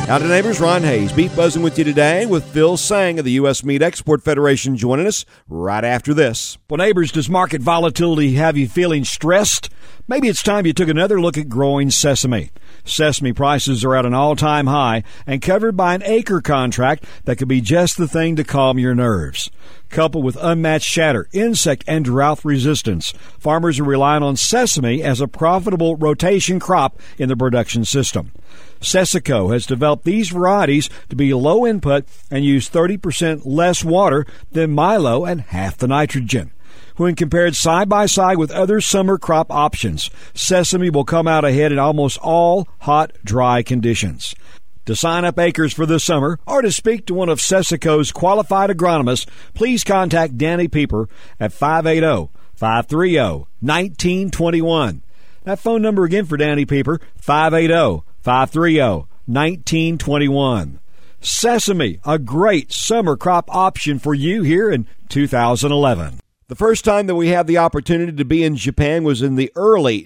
Howdy, neighbors. Ron Hayes, Beef Buzzing with you today with Phil Sang of the U.S. Meat Export Federation joining us right after this. Well, neighbors, does market volatility have you feeling stressed? Maybe it's time you took another look at growing sesame. Sesame prices are at an all-time high and covered by an acre contract that could be just the thing to calm your nerves. Coupled with unmatched shatter, insect, and drought resistance, farmers are relying on sesame as a profitable rotation crop in the production system. Sesico has developed these varieties to be low input and use 30% less water than milo and half the nitrogen. When compared side by side with other summer crop options, sesame will come out ahead in almost all hot, dry conditions. To sign up acres for this summer or to speak to one of Sesico's qualified agronomists, please contact Danny Pieper at 580-530-1921. That phone number again for Danny Pieper, 580-530-1921. Sesame, a great summer crop option for you here in 2011. The first time that we had the opportunity to be in Japan was in the early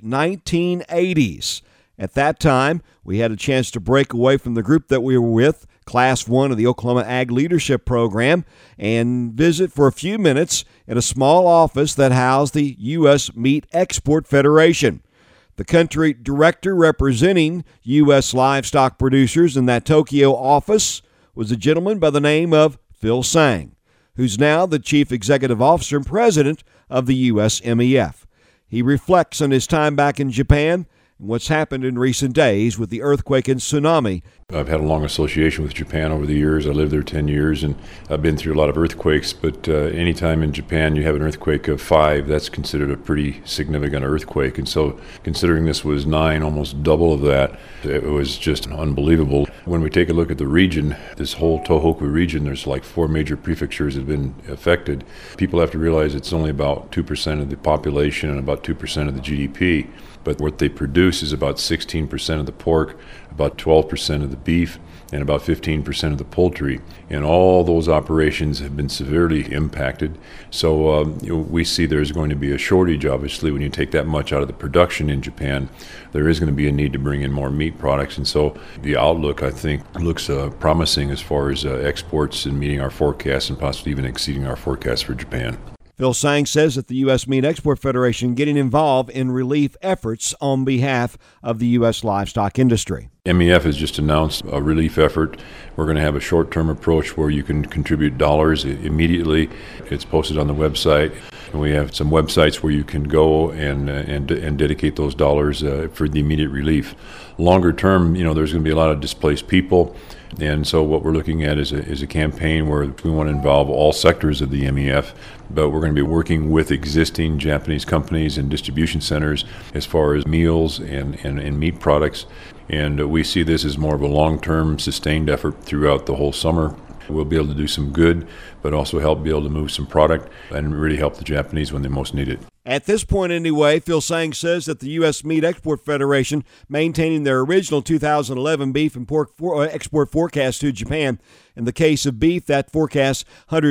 1980s. At that time, we had a chance to break away from the group that we were with, Class 1 of the Oklahoma Ag Leadership Program, and visit for a few minutes in a small office that housed the U.S. Meat Export Federation. The country director representing U.S. livestock producers in that Tokyo office was a gentleman by the name of Phil Sang, who's now the Chief Executive Officer and President of the USMEF. He reflects on his time back in Japan and what's happened in recent days with the earthquake and tsunami. I've had a long association with Japan over the years. I lived there 10 years, and I've been through a lot of earthquakes, but anytime in Japan you have an earthquake of 5, that's considered a pretty significant earthquake. And so considering this was 9, almost double of that, it was just unbelievable. When we take a look at the region, this whole Tohoku region, there's like 4 major prefectures that have been affected. People have to realize it's only about 2% of the population and about 2% of the GDP. But what they produce is about 16% of the pork, about 12% of the beef, and about 15% of the poultry. And all those operations have been severely impacted. So we see there's going to be a shortage, obviously, when you take that much out of the production in Japan. There is going to be a need to bring in more meat products. And so the outlook, I think, looks promising as far as exports and meeting our forecasts and possibly even exceeding our forecasts for Japan. Phil Sang says that the U.S. Meat Export Federation getting involved in relief efforts on behalf of the U.S. livestock industry. MEF has just announced a relief effort. We're going to have a short-term approach where you can contribute dollars immediately. It's posted on the website. And we have some websites where you can go and dedicate those dollars for the immediate relief. Longer term, there's going to be a lot of displaced people. And so what we're looking at is a campaign where we want to involve all sectors of the MEF, but we're going to be working with existing Japanese companies and distribution centers as far as meals and meat products. And we see this as more of a long-term, sustained effort throughout the whole summer. We'll be able to do some good, but also help be able to move some product and really help the Japanese when they most need it. At this point anyway, Phil Sang says that the U.S. Meat Export Federation maintaining their original 2011 beef and pork export forecast to Japan. In the case of beef, that forecast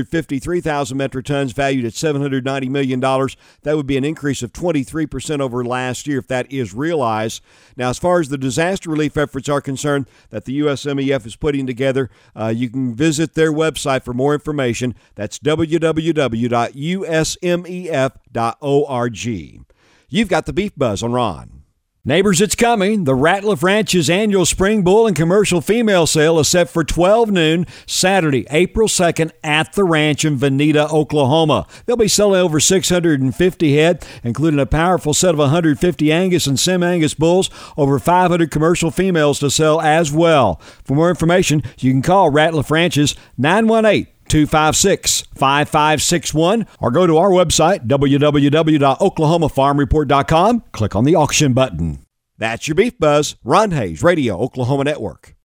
153,000 metric tons valued at $790 million. That would be an increase of 23% over last year if that is realized. Now, as far as the disaster relief efforts are concerned that the USMEF is putting together, you can visit their website for more information. That's www.usmef.org. You've got the Beef Buzz on Ron. Neighbors, it's coming. The Ratliff Ranch's annual Spring Bull and Commercial Female Sale is set for 12 noon Saturday, April 2nd at the ranch in Veneta, Oklahoma. They'll be selling over 650 head, including a powerful set of 150 Angus and Sem-Angus bulls, over 500 commercial females to sell as well. For more information, you can call Ratliff Ranch's 918-256-5561 or go to our website, www.oklahomafarmreport.com. Click on the auction button. That's your Beef Buzz. Ron Hayes, Radio Oklahoma Network.